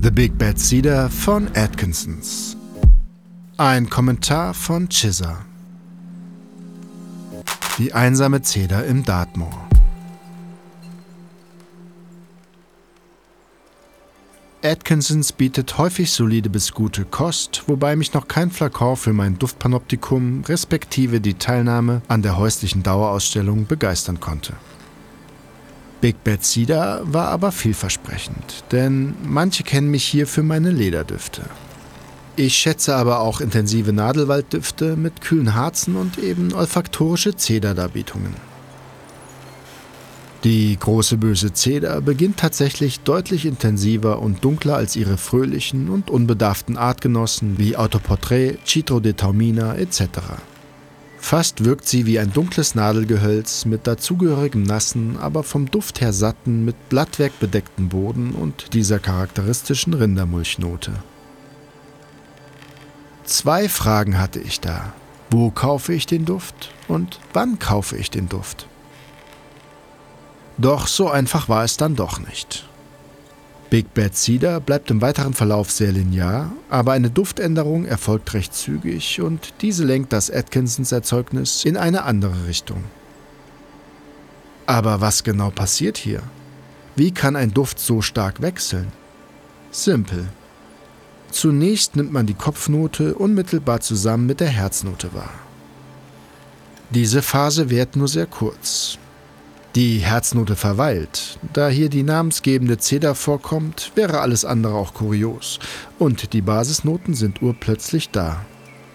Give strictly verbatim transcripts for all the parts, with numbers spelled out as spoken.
The Big Bad Cedar von Atkinsons. Ein Kommentar von Chizza. Die einsame Zeder im Dartmoor. Atkinsons bietet häufig solide bis gute Kost, wobei mich noch kein Flakon für mein Duftpanoptikum respektive die Teilnahme an der häuslichen Dauerausstellung begeistern konnte. Big Bad Cedar war aber vielversprechend, denn manche kennen mich hier für meine Lederdüfte. Ich schätze aber auch intensive Nadelwalddüfte mit kühlen Harzen und eben olfaktorische Zederdarbietungen. Die große böse Zeder beginnt tatsächlich deutlich intensiver und dunkler als ihre fröhlichen und unbedarften Artgenossen wie Autoportrait, Citro de Taormina et cetera. Fast wirkt sie wie ein dunkles Nadelgehölz mit dazugehörigem nassen, aber vom Duft her satten, mit Blattwerk bedeckten Boden und dieser charakteristischen Rindermulchnote. Zwei Fragen hatte ich da. Wo kaufe ich den Duft und wann kaufe ich den Duft? Doch so einfach war es dann doch nicht. Big Bad Cedar bleibt im weiteren Verlauf sehr linear, aber eine Duftänderung erfolgt recht zügig und diese lenkt das Atkinsons Erzeugnis in eine andere Richtung. Aber was genau passiert hier? Wie kann ein Duft so stark wechseln? Simpel. Zunächst nimmt man die Kopfnote unmittelbar zusammen mit der Herznote wahr. Diese Phase währt nur sehr kurz. Die Herznote verweilt. Da hier die namensgebende Zeder vorkommt, wäre alles andere auch kurios. Und die Basisnoten sind urplötzlich da.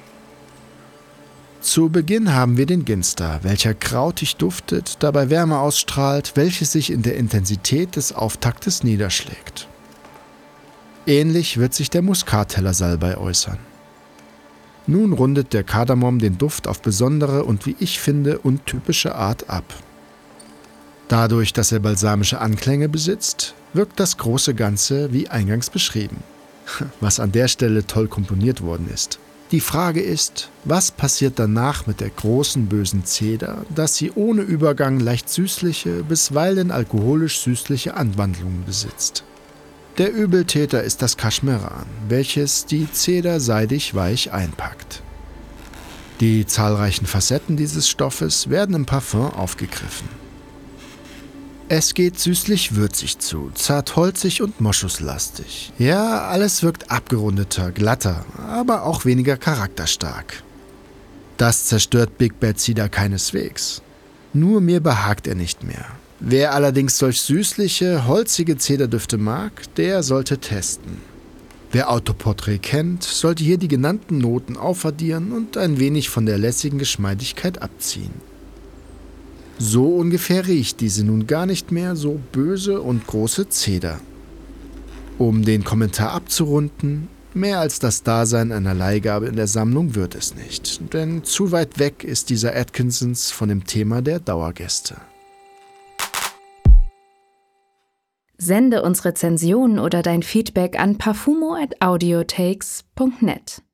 Zu Beginn haben wir den Ginster, welcher krautig duftet, dabei Wärme ausstrahlt, welche sich in der Intensität des Auftaktes niederschlägt. Ähnlich wird sich der Muskateller-Salbei äußern. Nun rundet der Kardamom den Duft auf besondere und wie ich finde untypische Art ab. Dadurch, dass er balsamische Anklänge besitzt, wirkt das große Ganze wie eingangs beschrieben, was an der Stelle toll komponiert worden ist. Die Frage ist, was passiert danach mit der großen bösen Zeder, dass sie ohne Übergang leicht süßliche, bisweilen alkoholisch-süßliche Anwandlungen besitzt? Der Übeltäter ist das Kaschmeran, welches die Zeder seidig weich einpackt. Die zahlreichen Facetten dieses Stoffes werden im Parfum aufgegriffen. Es geht süßlich-würzig zu, zart-holzig und moschuslastig. Ja, alles wirkt abgerundeter, glatter, aber auch weniger charakterstark. Das zerstört Big Bad Cedar keineswegs. Nur mir behagt er nicht mehr. Wer allerdings solch süßliche, holzige Zederdüfte mag, der sollte testen. Wer Autoportrait kennt, sollte hier die genannten Noten aufaddieren und ein wenig von der lässigen Geschmeidigkeit abziehen. So ungefähr riecht diese nun gar nicht mehr so böse und große Zeder. Um den Kommentar abzurunden, mehr als das Dasein einer Leihgabe in der Sammlung wird es nicht, denn zu weit weg ist dieser Atkinsons von dem Thema der Dauergäste. Sende uns Rezensionen oder dein Feedback an parfumo at audiotakes punkt net.